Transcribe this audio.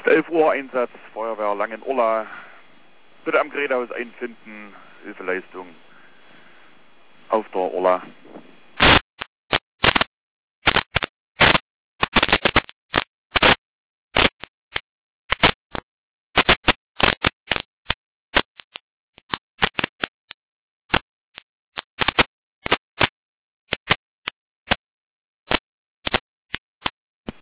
ist 11 Uhr Einsatz, Feuerwehr Langenurla. Bitte am Gerätehaus einfinden, Hilfeleistung auf der Urla.